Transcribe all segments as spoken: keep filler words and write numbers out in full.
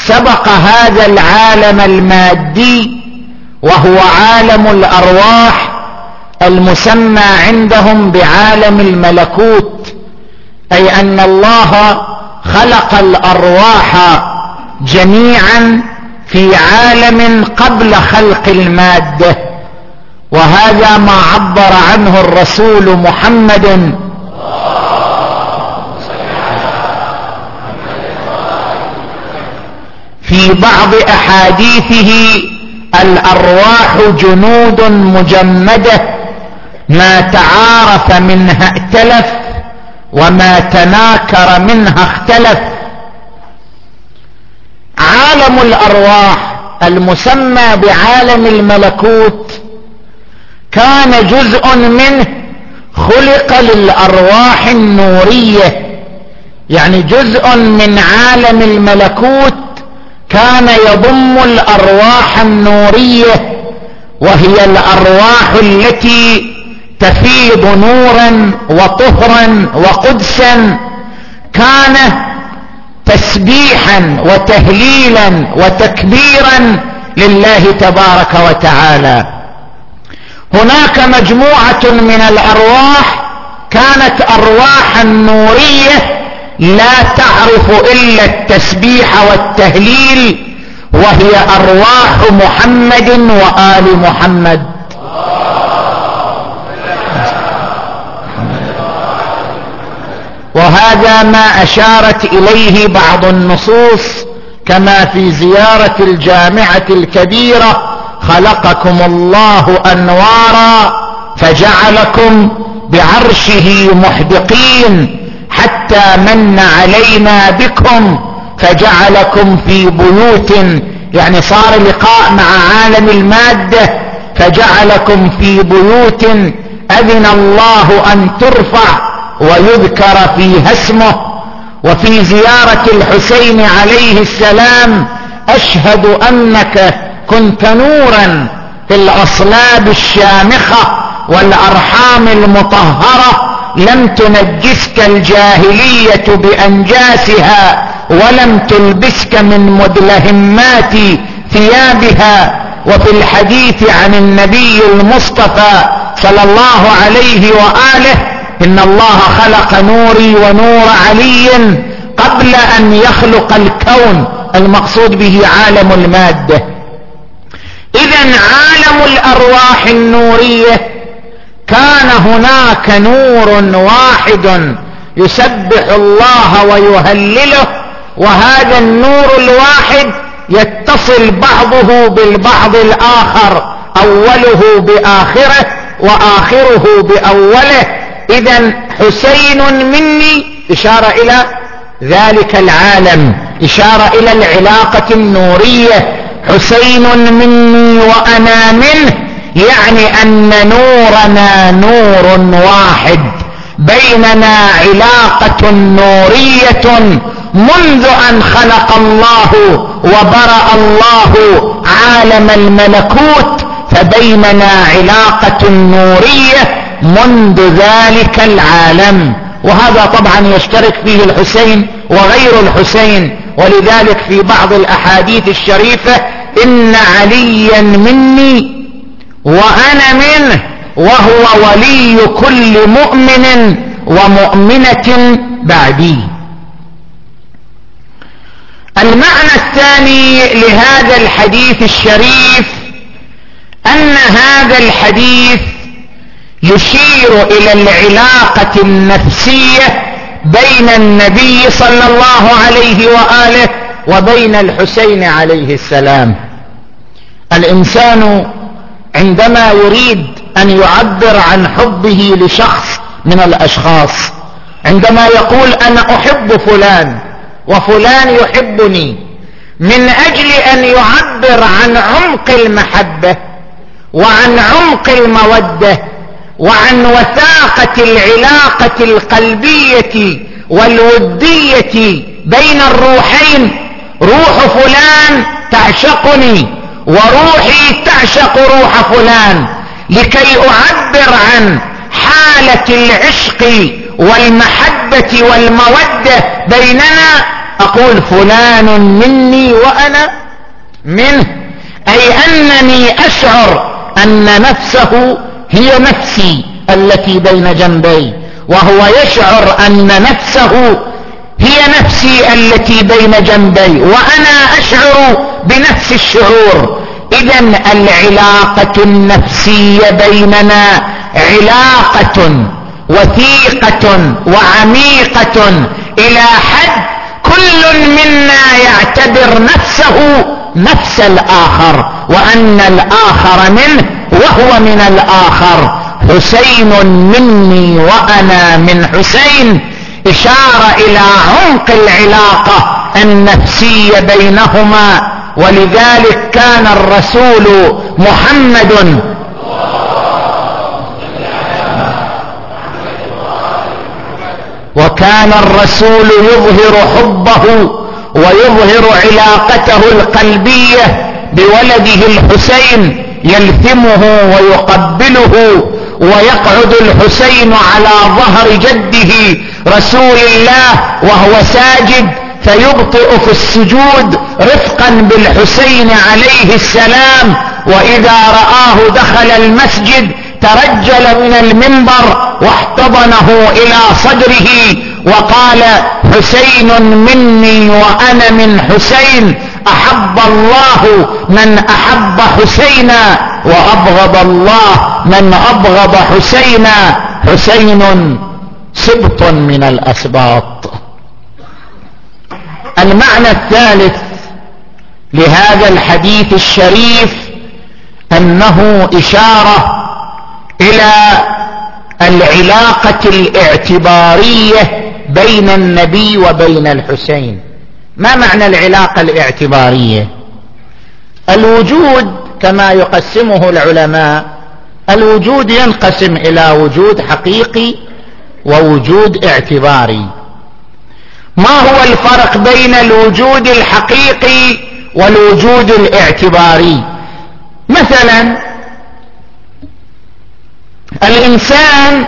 سبق هذا العالم المادي وهو عالم الأرواح المسمى عندهم بعالم الملكوت، أي أن الله خلق الأرواح جميعا في عالم قبل خلق المادة، وهذا ما عبر عنه الرسول محمد في بعض أحاديثه: الأرواح جنود مجمدة ما تعارف منها ائتلف وما تناكر منها اختلف. عالم الأرواح المسمى بعالم الملكوت كان جزء منه خلق للأرواح النورية، يعني جزء من عالم الملكوت كان يضم الأرواح النورية، وهي الأرواح التي تفيض نورا وطهرا وقدسا، كان تسبيحا وتهليلا وتكبيرا لله تبارك وتعالى. هناك مجموعة من الأرواح كانت أرواحا نورية لا تعرف إلا التسبيح والتهليل، وهي أرواح محمد وآل محمد. وهذا ما أشارت إليه بعض النصوص، كما في زيارة الجامعة الكبيرة: خلقكم الله أنوارا فجعلكم بعرشه محدقين حتى من علينا بكم فجعلكم في بيوت، يعني صار لقاء مع عالم المادة، فجعلكم في بيوت أذن الله أن ترفع ويذكر فيها اسمه. وفي زيارة الحسين عليه السلام: أشهد أنك كنت نورا في الأصلاب الشامخة والأرحام المطهرة، لم تنجسك الجاهلية بأنجاسها ولم تلبسك من مدلهمات ثيابها. وفي الحديث عن النبي المصطفى صلى الله عليه وآله: إن الله خلق نوري ونور علي قبل أن يخلق الكون، المقصود به عالم المادة. إذن عالم الأرواح النورية كان هناك نور واحد يسبح الله ويهلله، وهذا النور الواحد يتصل بعضه بالبعض الآخر، أوله بآخره وآخره بأوله. إذن حسين مني إشارة إلى ذلك العالم، إشارة إلى العلاقة النورية. حسين مني وأنا منه، يعني أن نورنا نور واحد، بيننا علاقة نورية منذ أن خلق الله وبرأ الله عالم الملكوت، فبيننا علاقة نورية منذ ذلك العالم. وهذا طبعا يشترك فيه الحسين وغير الحسين، ولذلك في بعض الأحاديث الشريفة: إن عليا مني وأنا منه وهو ولي كل مؤمن ومؤمنة بعدي. المعنى الثاني لهذا الحديث الشريف أن هذا الحديث يشير إلى العلاقة النفسية بين النبي صلى الله عليه وآله وبين الحسين عليه السلام. الإنسان عندما يريد أن يعبر عن حبه لشخص من الأشخاص، عندما يقول أنا أحب فلان وفلان يحبني، من أجل أن يعبر عن عمق المحبة وعن عمق المودة وعن وثاقة العلاقة القلبية والودية بين الروحين: روح فلان تعشقني وروحي تعشق روح فلان، لكي أعبر عن حالة العشق والمحبة والمودة بيننا، أقول فلان مني وأنا منه، أي أنني أشعر أن نفسه هي نفسي التي بين جنبي، وهو يشعر أن نفسه هي نفسي التي بين جنبي، وأنا أشعر بنفس الشعور. إذن العلاقة النفسية بيننا علاقة وثيقة وعميقة إلى حد كل منا يعتبر نفسه نفس الآخر، وأن الآخر منه وهو من الآخر. حسين مني وأنا من حسين إشارة إلى عمق العلاقة النفسية بينهما. ولذلك كان الرسول محمد وكان الرسول يظهر حبه ويظهر علاقته القلبية بولده الحسين، يلثمه ويقبله، ويقعد الحسين على ظهر جده رسول الله وهو ساجد فيبطئ في السجود رفقا بالحسين عليه السلام. وإذا رآه دخل المسجد ترجل من المنبر واحتضنه إلى صدره وقال: حسين مني وأنا من حسين، أحب الله من أحب حسينا وأبغض الله من أبغض حسينا. حسين سبط من الأسباط. المعنى الثالث لهذا الحديث الشريف أنه إشارة إلى العلاقة الاعتبارية بين النبي وبين الحسين. ما معنى العلاقة الاعتبارية؟ الوجود كما يقسمه العلماء، الوجود ينقسم إلى وجود حقيقي ووجود اعتباري. ما هو الفرق بين الوجود الحقيقي والوجود الاعتباري؟ مثلا الإنسان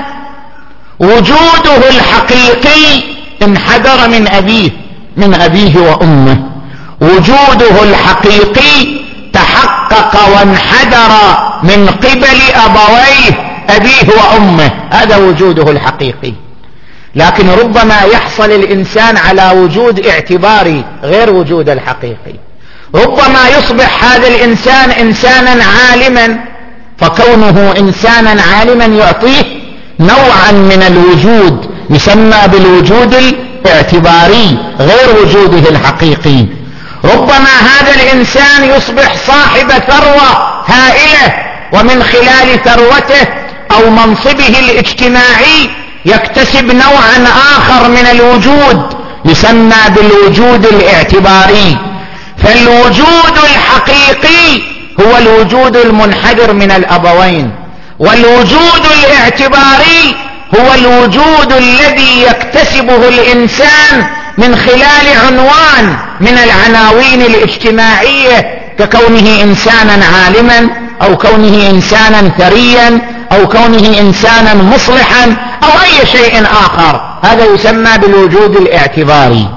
وجوده الحقيقي انحدر من أبيه من أبيه وأمه، وجوده الحقيقي تحقق وانحدر من قبل أبويه أبيه وأمه، هذا وجوده الحقيقي. لكن ربما يحصل الإنسان على وجود اعتباري غير وجود الحقيقي. ربما يصبح هذا الإنسان إنسانا عالما، فكونه إنسانا عالما يعطيه نوعا من الوجود يسمى بالوجود الاعتباري غير وجوده الحقيقي. ربما هذا الإنسان يصبح صاحب ثروة هائلة، ومن خلال ثروته أو منصبه الاجتماعي يكتسب نوعا آخر من الوجود يسمى بالوجود الاعتباري. فالوجود الحقيقي هو الوجود المنحدر من الأبوين، والوجود الاعتباري هو الوجود الذي يكتسبه الإنسان من خلال عنوان من العناوين الاجتماعية، ككونه إنسانا عالما أو كونه إنسانا ثريا أو كونه إنسانا مصلحا أو أي شيء آخر. هذا يسمى بالوجود الاعتباري.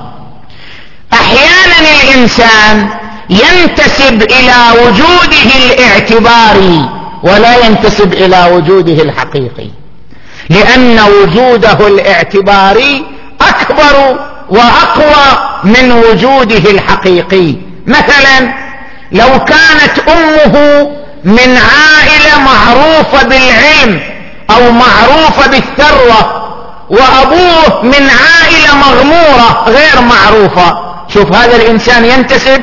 أحيانا الإنسان ينتسب إلى وجوده الاعتباري ولا ينتسب إلى وجوده الحقيقي، لأن وجوده الاعتباري أكبر وأقوى من وجوده الحقيقي. مثلا لو كانت أمه من عائلة معروفة بالعلم أو معروفة بالثروة، وأبوه من عائلة مغمورة غير معروفة، شوف هذا الإنسان ينتسب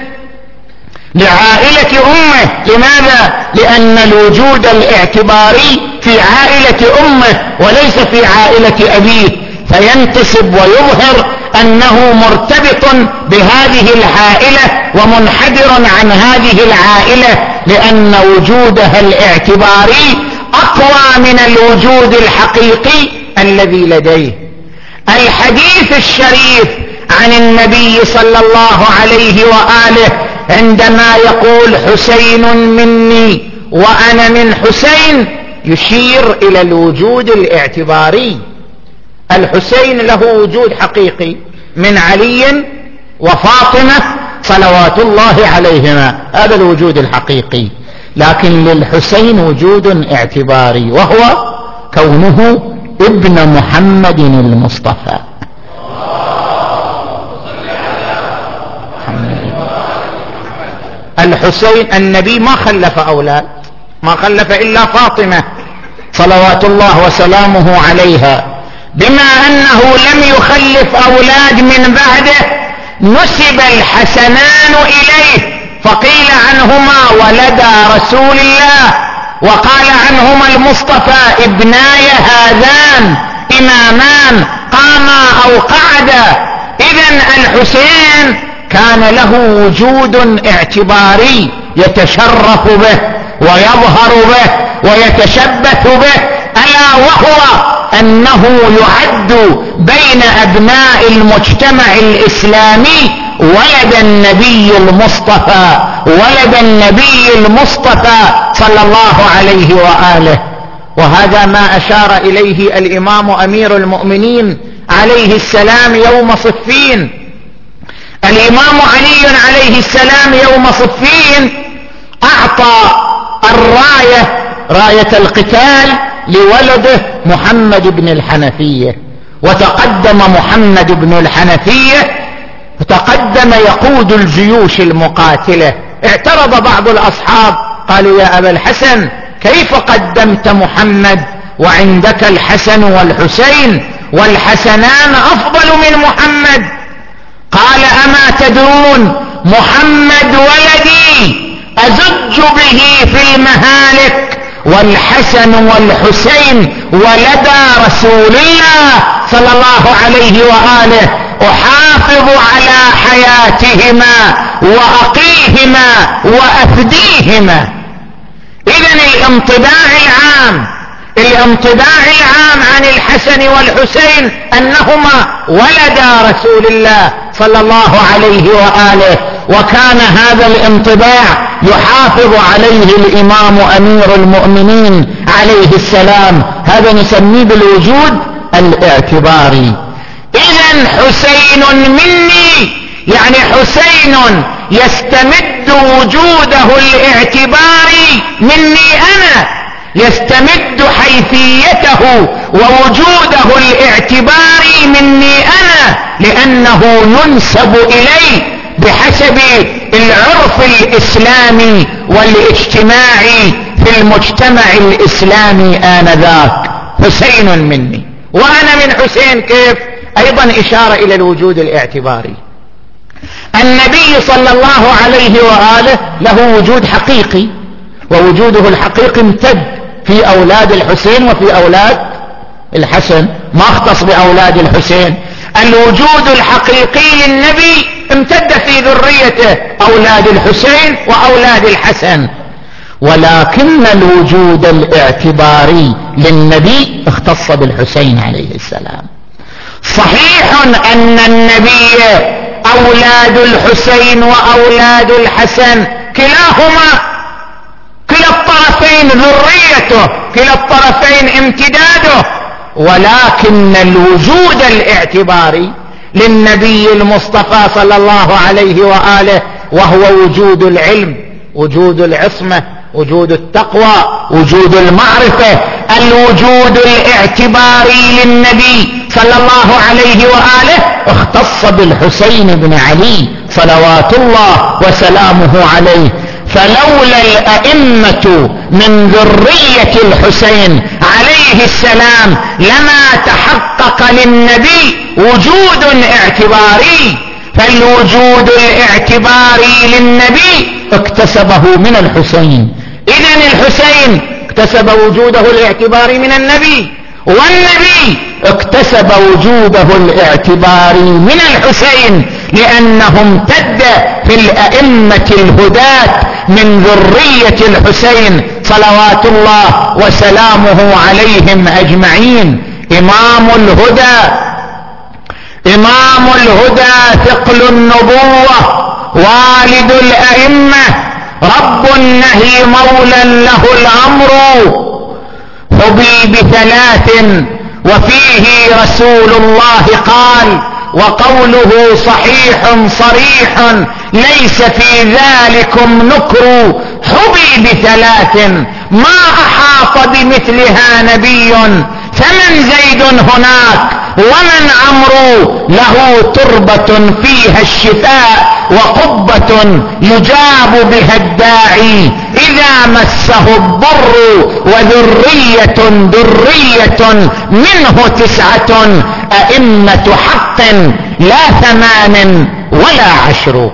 لعائلة أمه. لماذا؟ لأن الوجود الاعتباري في عائلة أمه وليس في عائلة أبيه، فينتسب ويظهر أنه مرتبط بهذه العائلة ومنحدر عن هذه العائلة، لأن وجودها الاعتباري أقوى من الوجود الحقيقي الذي لديه. الحديث الشريف عن النبي صلى الله عليه وآله عندما يقول حسين مني وأنا من حسين يشير إلى الوجود الاعتباري. الحسين له وجود حقيقي من علي وفاطمة صلوات الله عليهما، هذا الوجود الحقيقي. لكن للحسين وجود اعتباري، وهو كونه ابن محمد المصطفى. الحسين النبي ما خلف أولاد، ما خلف إلا فاطمة صلوات الله وسلامه عليها. بما أنه لم يخلف أولاد من بعده نسب الحسنان إليه، فقيل عنهما ولدا رسول الله، وقال عنهما المصطفى ابناي هذان إمامان قاما أو قعدا. إذن الحسين كان له وجود اعتباري يتشرف به ويظهر به ويتشبث به، ألا وهو أنه يعد بين أبناء المجتمع الإسلامي ولد النبي المصطفى، ولد النبي المصطفى صلى الله عليه وآله. وهذا ما أشار إليه الإمام أمير المؤمنين عليه السلام يوم صفين. الإمام علي عليه السلام يوم صفين أعطى الراية، راية القتال، لولده محمد بن الحنفية، وتقدم محمد بن الحنفية تقدم يقود الجيوش المقاتلة. اعترض بعض الأصحاب قالوا يا أبا الحسن كيف قدمت محمد وعندك الحسن والحسين والحسنان أفضل من محمد؟ قال أما تدرون محمد ولدي أزج به في المهالك، والحسن والحسين ولدا رسول الله صلى الله عليه وآله أحافظ على حياتهما وأقيهما وأفديهما. إذن الانطباع العام الانطباع العام عن الحسن والحسين أنهما ولدا رسول الله صلى الله عليه وآله، وكان هذا الانطباع يحافظ عليه الإمام أمير المؤمنين عليه السلام. هذا نسميه بالوجود الاعتباري. إذن حسين مني، يعني حسين يستمد وجوده الاعتباري مني أنا، يستمد حيثيته ووجوده الاعتباري مني أنا، لأنه ينسب إلي بحسب العرف الإسلامي والاجتماعي في المجتمع الإسلامي آنذاك. حسين مني وأنا من حسين. كيف؟ أيضا إشارة إلى الوجود الاعتباري. النبي صلى الله عليه وآله له وجود حقيقي، ووجوده الحقيقي امتد في أولاد الحسين وفي أولاد الحسن، ما اختص بأولاد الحسين. الوجود الحقيقي للنبي امتد في ذريته أولاد الحسين وأولاد الحسن، ولكن الوجود الاعتباري للنبي اختص بالحسين عليه السلام. صحيح أن النبي أولاد الحسين وأولاد الحسن كلاهما، كلا الطرفين ذريته، كلا الطرفين امتداده، ولكن الوجود الاعتباري للنبي المصطفى صلى الله عليه وآله وهو وجود العلم، وجود العصمة، وجود التقوى، وجود المعرفة. الوجود الاعتباري للنبي صلى الله عليه وآله اختص بالحسين بن علي صلوات الله وسلامه عليه. فلولا الأئمة من ذرية الحسين عليه السلام لما تحقق للنبي وجود اعتباري، فالوجود الاعتباري للنبي اكتسبه من الحسين. إذن الحسين اكتسب وجوده الاعتباري من النبي، والنبي اكتسب وجوده الاعتباري من الحسين، لأنه امتد في الأئمة الهداة من ذرية الحسين صلوات الله وسلامه عليهم أجمعين. إمام الهدى، إمام الهدى، ثقل النبوة، والد الأئمة، رب النهي، مولى له الأمر، حبي بثلاث وفيه رسول الله قال وقوله صحيح صريح ليس في ذلكم نكر حبي بثلاث ما أحاط بمثلها نبي فمن زيد هناك ومن عمرو له تربة فيها الشفاء وقبة يجاب بها الداعي إذا مسه الضر وذرية ذرية منه تسعة أئمة حق لا ثمان ولا عشر.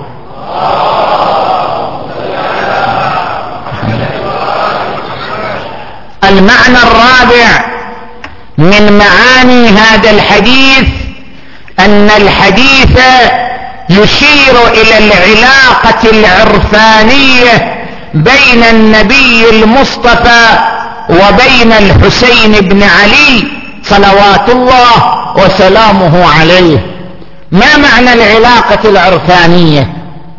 المعنى الرابع من معاني هذا الحديث أن الحديث يشير إلى العلاقة العرفانية بين النبي المصطفى وبين الحسين بن علي صلوات الله وسلامه عليه. ما معنى العلاقة العرفانية؟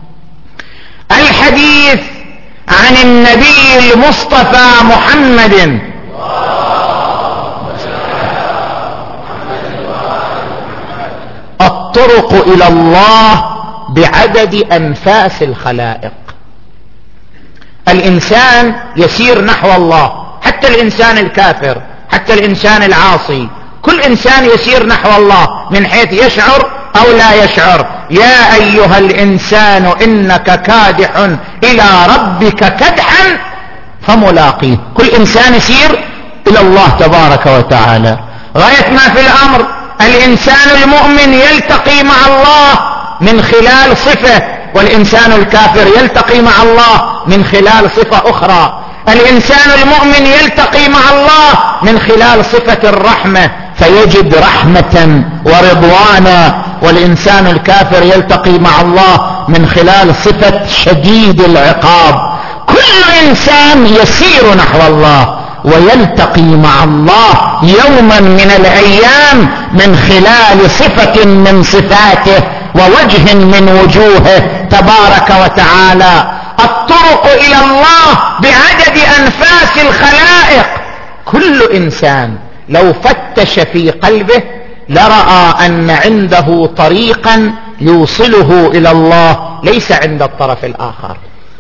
الحديث عن النبي المصطفى محمد الطرق إلى الله بعدد أنفاس الخلائق. الإنسان يسير نحو الله، حتى الإنسان الكافر، حتى الإنسان العاصي، كل إنسان يسير نحو الله من حيث يشعر أو لا يشعر. يا أيها الإنسان إنك كادح إلى ربك كدحا فملاقيه. كل إنسان يسير إلى الله تبارك وتعالى. غاية ما في الأمر الإنسان المؤمن يلتقي مع الله من خلال صفة، والإنسان الكافر يلتقي مع الله من خلال صفة أخرى. الإنسان المؤمن يلتقي مع الله من خلال صفة الرحمة فيجد رحمة ورضوانا، والإنسان الكافر يلتقي مع الله من خلال صفة شديد العقاب. كل إنسان يسير نحو الله ويلتقي مع الله يوما من الأيام من خلال صفة من صفاته ووجه من وجوهه تبارك وتعالى. الطرق إلى الله بعدد أنفاس الخلائق. كل إنسان لو فتش في قلبه لرأى أن عنده طريقا يوصله إلى الله ليس عند الطرف الآخر.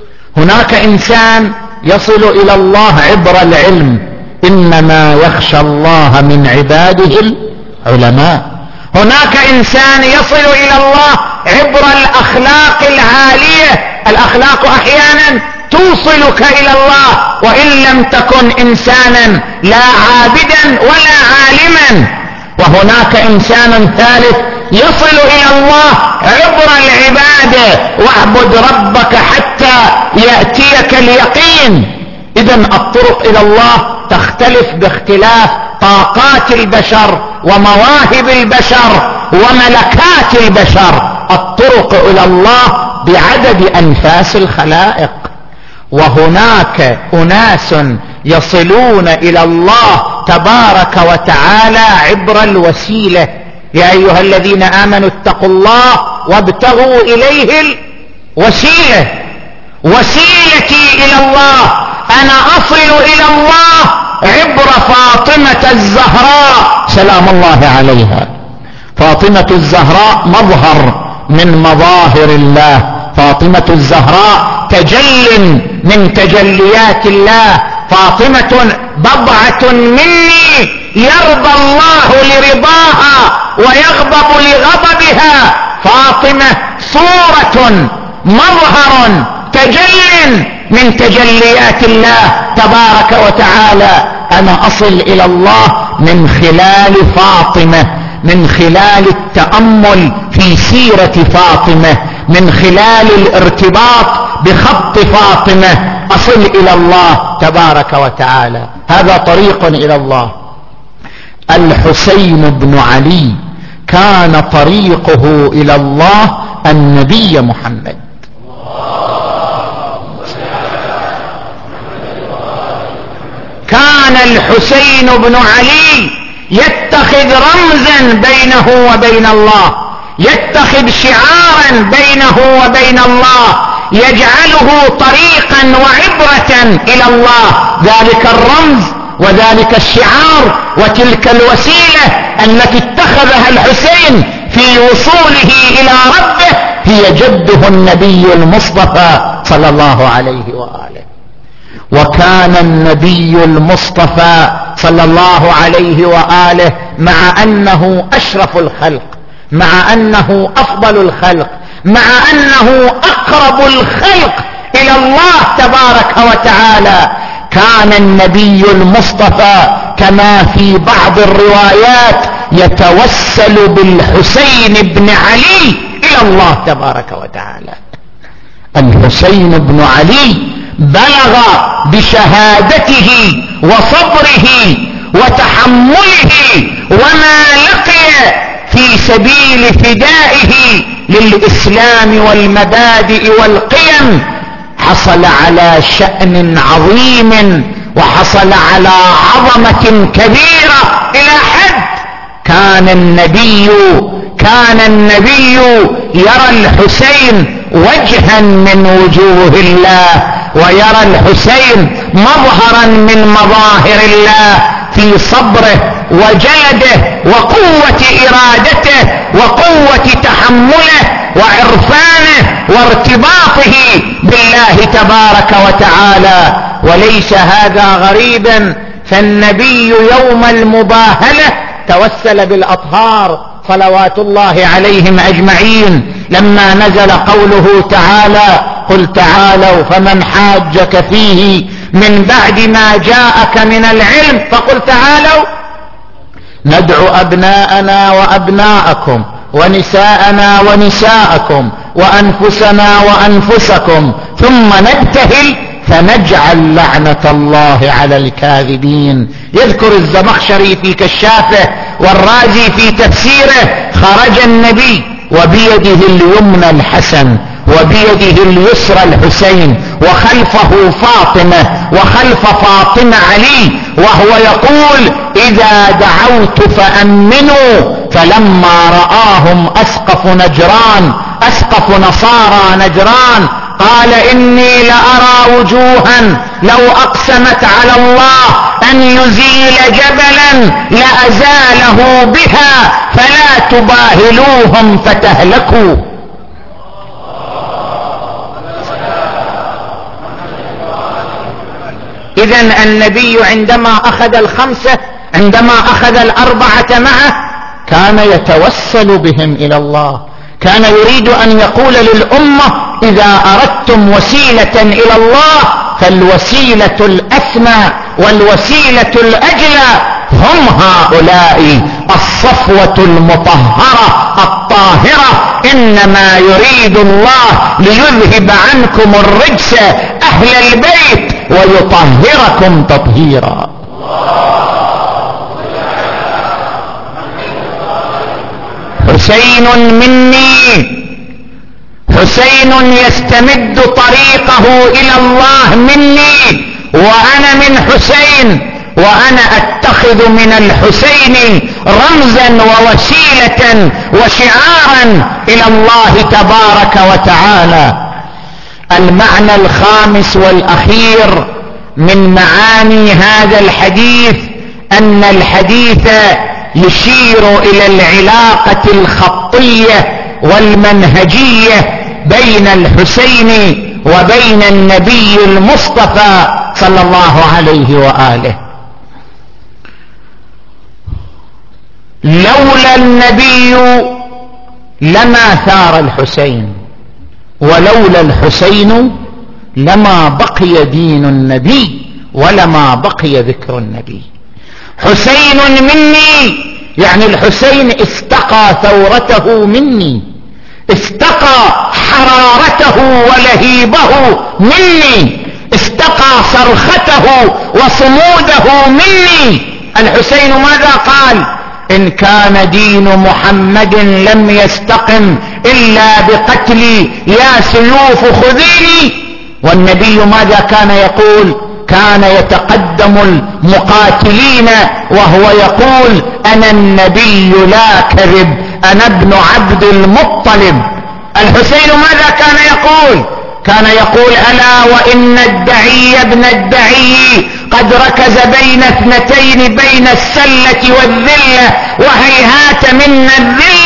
هناك إنسان يصل إلى الله عبر العلم، إنما يخشى الله من عباده العلماء. هناك إنسان يصل إلى الله عبر الأخلاق العالية. الأخلاق أحيانا توصلك إلى الله وإن لم تكن إنسانا لا عابدا ولا عالما. وهناك إنسان ثالث يصل إلى الله عبر العبادة، واعبد ربك حتى يأتيك اليقين. إذن الطرق إلى الله تختلف باختلاف طاقات البشر ومواهب البشر وملكات البشر. الطرق إلى الله بعدد أنفاس الخلائق. وهناك أناس يصلون إلى الله تبارك وتعالى عبر الوسيلة. يا أيها الذين آمنوا اتقوا الله وابتغوا إليه الوسيلة. وسيلتي إلى الله أنا أصل إلى الله عبر فاطمة الزهراء سلام الله عليها. فاطمة الزهراء مظهر من مظاهر الله. فاطمة الزهراء تجل من تجليات الله. فاطمة بضعة مني يرضى الله لرضاها ويغضب لغضبها. فاطمة صورة مظهر تجل من تجليات الله تبارك وتعالى. أنا أصل إلى الله من خلال فاطمة، من خلال التأمل في سيرة فاطمة، من خلال الارتباط بخط فاطمة أصل إلى الله تبارك وتعالى. هذا طريق إلى الله. الحسين بن علي كان طريقه إلى الله النبي محمد. كان الحسين بن علي يتخذ رمزا بينه وبين الله، يتخذ شعارا بينه وبين الله، يجعله طريقا وعبرة إلى الله. ذلك الرمز وذلك الشعار وتلك الوسيلة التي اتخذها الحسين في وصوله إلى ربه هي جده النبي المصطفى صلى الله عليه وآله. وكان النبي المصطفى صلى الله عليه وآله مع أنه أشرف الخلق، مع أنه أفضل الخلق، مع أنه أقرب الخلق إلى الله تبارك وتعالى، كان النبي المصطفى كما في بعض الروايات يتوسل بالحسين بن علي إلى الله تبارك وتعالى. الحسين بن علي بلغ بشهادته وصبره وتحمله وما لقي في سبيل فدائه للإسلام والمبادئ والقيم، حصل على شأن عظيم وحصل على عظمة كبيرة إلى حد كان النبي كان النبي يرى الحسين وجها من وجوه الله، ويرى الحسين مظهرا من مظاهر الله في صبره وجلده وقوة إرادته وقوة تحمله وعرفانه وارتباطه بالله تبارك وتعالى. وليس هذا غريبا، فالنبي يوم المباهلة توسل بالأطهار صلوات الله عليهم أجمعين، لما نزل قوله تعالى: قل تعالوا فمن حاجك فيه من بعد ما جاءك من العلم فقل تعالوا ندعو أبناءنا وأبناءكم ونساءنا ونساءكم وأنفسنا وأنفسكم ثم نبتهل فنجعل لعنة الله على الكاذبين. يذكر الزمخشري في كشافه والرازي في تفسيره: خرج النبي وبيده اليمنى الحسن وبيده اليسرى الحسين وخلفه فاطمة وخلف فاطمة علي، وهو يقول: إذا دعوت فأمنوا. فلما رآهم أسقف نجران أسقف نصارى نجران قال: إني لأرى وجوها لو أقسمت على الله أن يزيل جبلا لأزاله بها فلا تباهلوهم فتهلكوا. إذن النبي عندما أخذ الخمسة عندما أخذ الأربعة معه كان يتوسل بهم إلى الله، كان يريد أن يقول للأمة: إذا أردتم وسيلة إلى الله فالوسيلة الأسمى والوسيلة الأجلى هم هؤلاء الصفوة المطهرة الطاهرة. إنما يريد الله ليذهب عنكم الرجس أهل البيت ويطهركم تطهيرا. حسين مني، حسين يستمد طريقه إلى الله مني، وأنا من حسين، وأنا أتخذ من الحسين رمزا ووسيلة وشعارا إلى الله تبارك وتعالى. المعنى الخامس والأخير من معاني هذا الحديث أن الحديث يشير إلى العلاقة الخطية والمنهجية بين الحسين وبين النبي المصطفى صلى الله عليه وآله. لولا النبي لما ثار الحسين، ولولا الحسين لما بقي دين النبي ولما بقي ذكر النبي. حسين مني يعني الحسين استقى ثورته مني، استقى حرارته ولهيبه مني، استقى صرخته وصموده مني. الحسين ماذا قال؟ إن كان دين محمد لم يستقم إلا بقتلي يا سيوف خذيني. والنبي ماذا كان يقول؟ كان يتقدم المقاتلين وهو يقول: أنا النبي لا كذب، أنا ابن عبد المطلب. الحسين ماذا كان يقول؟ كان يقول: ألا وإن الدعي ابن الدعي قد ركز بين اثنتين، بين السلة والذلة، وهيهات منا الذلة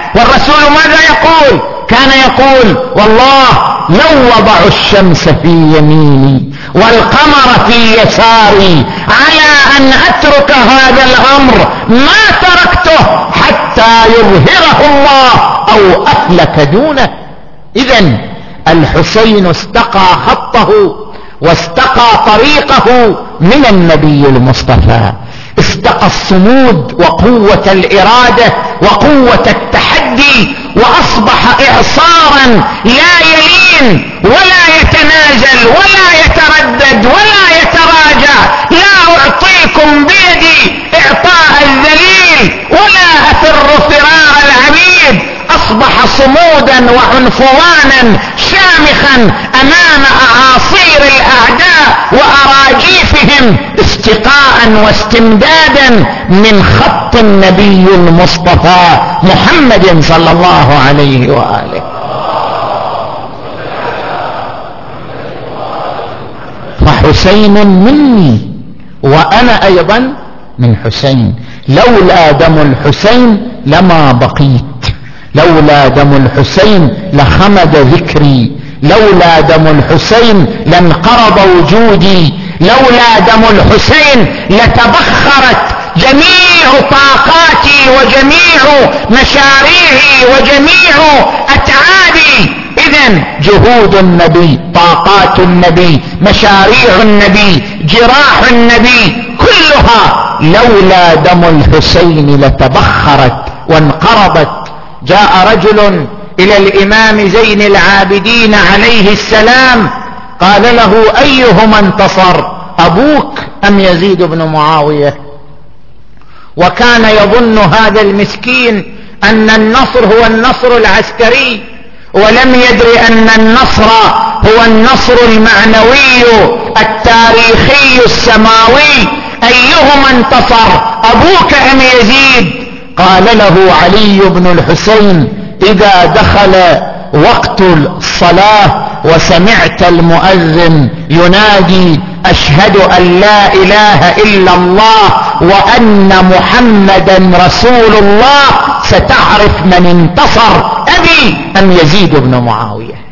والرسول ماذا يقول؟ كان يقول والله لو وضعوا الشمس في يميني والقمر في يساري على أن أترك هذا الأمر ما تركته حتى يظهره الله أو أهلك دونه. إذن الحسين استقى خطه واستقى طريقه من النبي المصطفى، استقى الصمود وقوة الإرادة وقوة التحدي، وأصبح إعصارا لا يلين ولا يتنازل ولا يتردد ولا يتراجع. لا أعطيكم بيدي إعطاء الذليل ولا أفر فرار العبيد. أصبح صمودا وعنفوانا شامخا أمام أعاصير الأعداء وأراجيفهم، استقاء واستمدادا من خط النبي المصطفى محمد صلى الله عليه وآله. فحسين مني وأنا أيضا من حسين. لولا دم الحسين لما بقيت، لولا دم الحسين لخمد ذكري، لولا دم الحسين لانقرض وجودي، لولا دم الحسين لتبخرت جميع طاقاتي وجميع مشاريعي وجميع أتعابي. إذن جهود النبي، طاقات النبي، مشاريع النبي، جراح النبي، كلها لولا دم الحسين لتبخرت وانقرضت. جاء رجل إلى الإمام زين العابدين عليه السلام قال له أيهما انتصر، أبوك أم يزيد بن معاوية؟ وكان يظن هذا المسكين أن النصر هو النصر العسكري، ولم يدر أن النصر هو النصر المعنوي التاريخي السماوي. أيهما انتصر، أبوك أم يزيد؟ قال له علي بن الحسين إذا دخل وقت الصلاة وسمعت المؤذن ينادي أشهد أن لا إله إلا الله وأن محمدا رسول الله ستعرف من انتصر، أبي أم يزيد بن معاوية.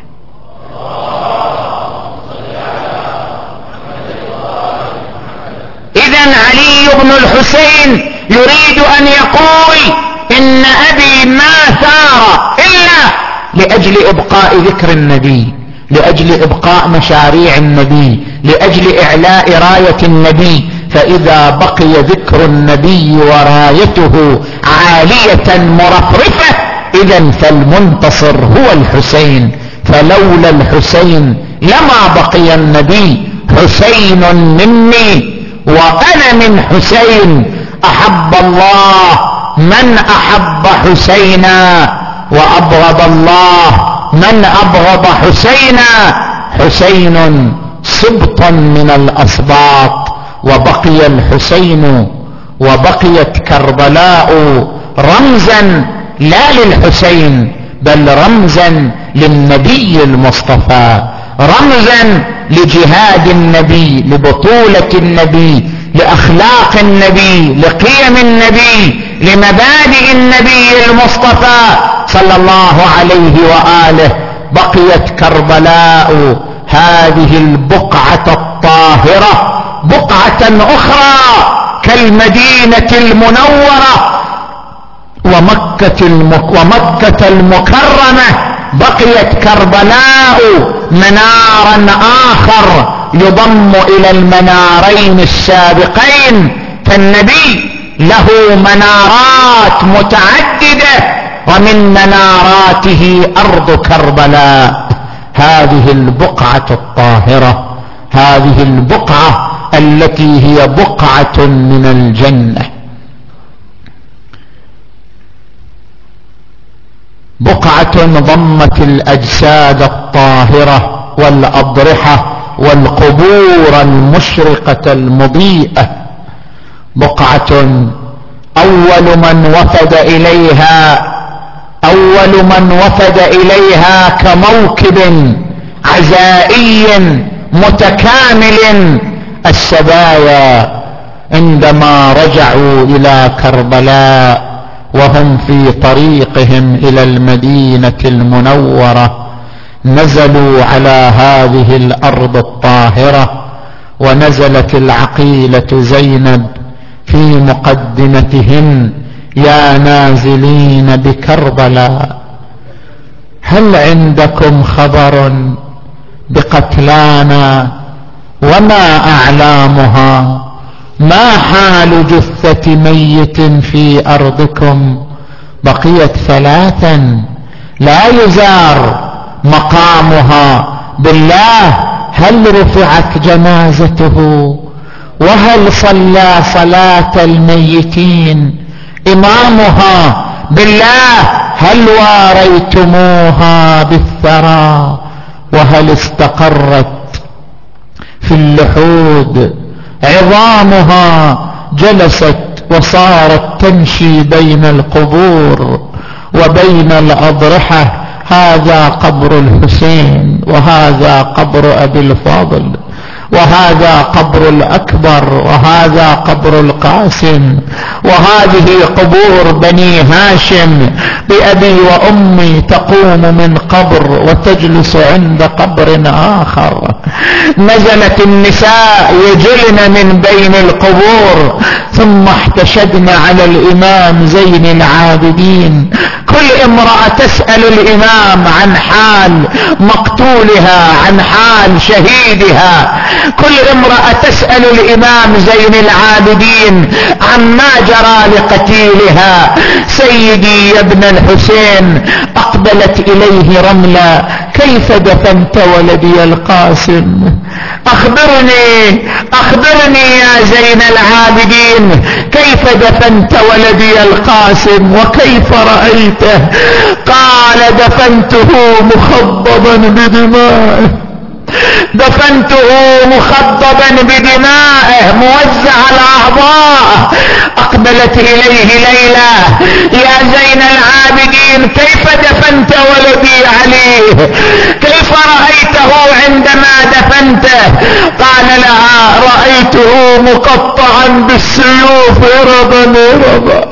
إذن علي بن الحسين يريد أن يقول إن أبي ما ثار إلا لأجل إبقاء ذكر النبي، لأجل إبقاء مشاريع النبي، لأجل إعلاء راية النبي. فإذا بقي ذكر النبي ورايته عالية مرفرفة إذن فالمنتصر هو الحسين. فلولا الحسين لما بقي النبي. حسين مني وأنا من حسين. أحب الله من أحب حسينا وأبغض الله من أبغض حسينا. حسين سبط من الأسباط، وبقي الحسين وبقيت كربلاء رمزا لا للحسين بل رمزا للنبي المصطفى، رمزا لجهاد النبي، لبطولة النبي، لأخلاق النبي، لقيم النبي، لمبادئ النبي المصطفى صلى الله عليه وآله. بقيت كربلاء هذه البقعة الطاهرة بقعة أخرى كالمدينة المنورة ومكة, المك ومكة المكرمة. بقيت كربلاء منارا آخر يضم إلى المنارين السابقين. فالنبي له منارات متعددة ومن مناراته أرض كربلاء، هذه البقعة الطاهرة، هذه البقعة التي هي بقعة من الجنة، بقعة ضمت الأجساد الطاهرة والأضرحة والقبور المشرقة المضيئة، بقعة أول من وفد إليها أول من وفد إليها كموكب عزائي متكامل السبايا عندما رجعوا إلى كربلاء وهم في طريقهم إلى المدينة المنورة نزلوا على هذه الأرض الطاهرة، ونزلت العقيلة زينب في مقدمتهم: يا نازلين بكربلاء، هل عندكم خبر بقتلانا وما أعلامها؟ ما حال جثة ميت في أرضكم؟ بقيت ثلاثا لا يزار مقامها. بالله هل رفعت جنازته؟ وهل صلى صلاة الميتين إمامها؟ بالله هل واريتموها بالثرى؟ وهل استقرت في اللحود عظامها؟ جلست وصارت تمشي بين القبور وبين الأضرحة. هذا قبر الحسين، وهذا قبر أبي الفاضل، وهذا قبر الأكبر، وهذا قبر القاسم، وهذه قبور بني هاشم بأبي وأمي تقوم من قبر وتجلس عند قبر آخر. نزلت النساء يجلن من بين القبور، ثم احتشدن على الإمام زين العابدين. كل امرأة تسأل الإمام عن حال مقتولها، عن حال شهيدها. كل امرأة تسأل الإمام زين العابدين عما جرى لقتيلها. سيدي يا ابن الحسين، أقبلت إليه رملة: كيف دفنت ولدي القاسم؟ أخبرني أخبرني يا زين العابدين، كيف دفنت ولدي القاسم وكيف رأيته؟ قال: دفنته مخضبا بدمائه، دفنته مخضبا بدمائه موزع الأعضاء. أقبلت إليه ليلى: يا زين العابدين، كيف دفنت ولدي عليه؟ كيف رأيته عندما دفنته؟ قال لها: رأيته مقطعا بالسيوف ربا ربا،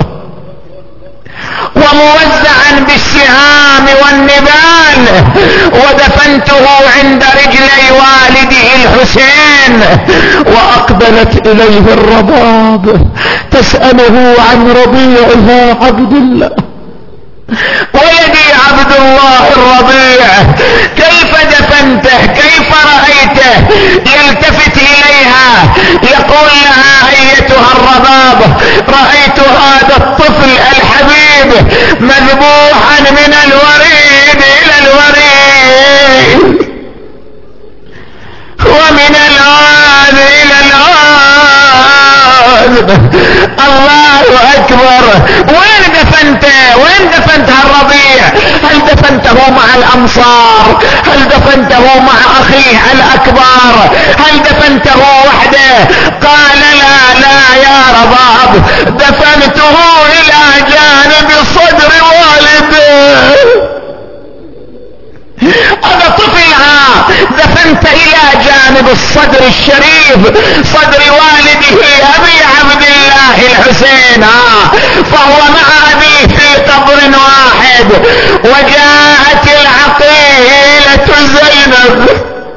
وموزعا بالسهام والنبال، ودفنته عند رجلي والده الحسين. وأقبلت إليه الرباب تسأله عن ربيعها عبد الله: ولدي عبد الله الربيع، كيف دفنته؟ كيف رأيته؟ يلتفت إليها يقول لها: أيتها الرباب، رأيت هذا الطفل الحبيب مذبوحا من الوريد إلى الوريد، ومن الآن إلى الآن. الله أكبر. وين دفنته؟ وين دفنت الربيع؟ هل دفنته مع الأنصار؟ هل دفنته مع أخيه الأكبر؟ هل دفنته وحده؟ قال: لا لا يا رباب، دفنته إلى جانب صدر والده. هذا طفلها دفنت إلى جانب الصدر الشريف، صدر والده أبي عبد الله الحسين، فهو مع أبيه في قبر واحد. وجاءت العقيلة زينب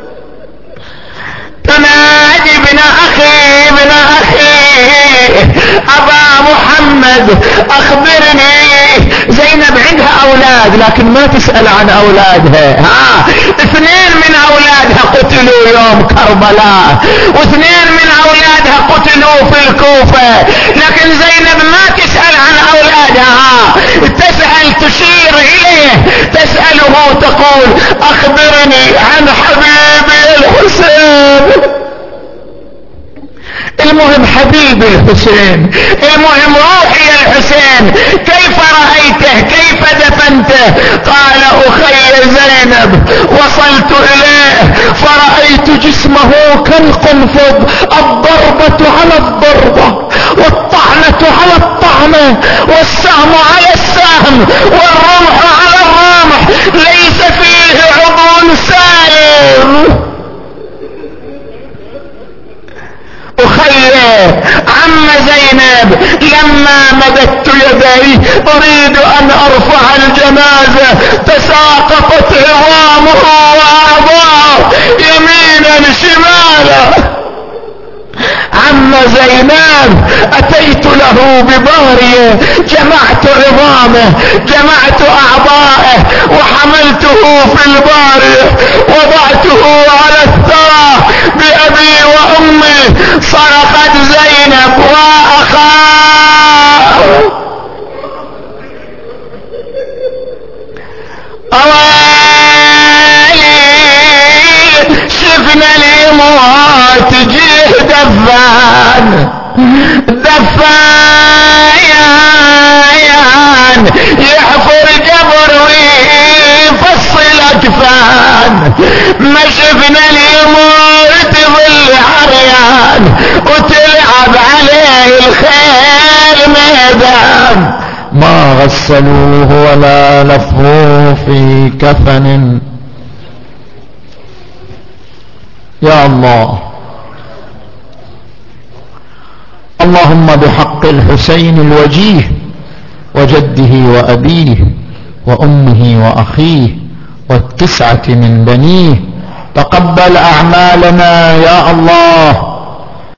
تنادي: ابن أخي ابن أخي أبا محمد، أخبرني. زينب عندها أولاد لكن ما تسأل عن أولادها. ها اثنين من أولادها قتلوا يوم كربلاء، واثنين من أولادها قتلوا في الكوفة، لكن زينب ما تسأل عن أولادها. تسأل، تشير إليه، تسأله تقول: أخبرني عن حبيبي الحسين. المهم حبيبي الحسين، المهم روحي الحسين، كيف رأيته؟ كيف دفنته؟ قال: أخي زينب، وصلت إليه فرأيت جسمه كالقنفذ، الضربة على الضربة، والطعنة على الطعنة، والسهم على السهم، والرمح على الرمح، ليس فيه عضو سالم. أخي عم زينب لما مددت يدي اريد ان ارفع الجنازة تساقطت عظامه واعضاءه يمينا شمالا. عم زينب اتيت له ببارية جمعت عظامه جمعت اعضائه وحملته في البارية وضعته على الثرى بابي وامي. صرخت زينب واخاه شفنا الموت جيه دفان دفان يحفر جبر ويفصل اكفان. ما شفنا الموت ظل عريان وتلعب عليه الخيل ميدان. ما غسلوه ولا لفوه في كفن. يا الله اللهم بحق الحسين الوجيه وجده وأبيه وأمه وأخيه والتسعة من بنيه تقبل أعمالنا يا الله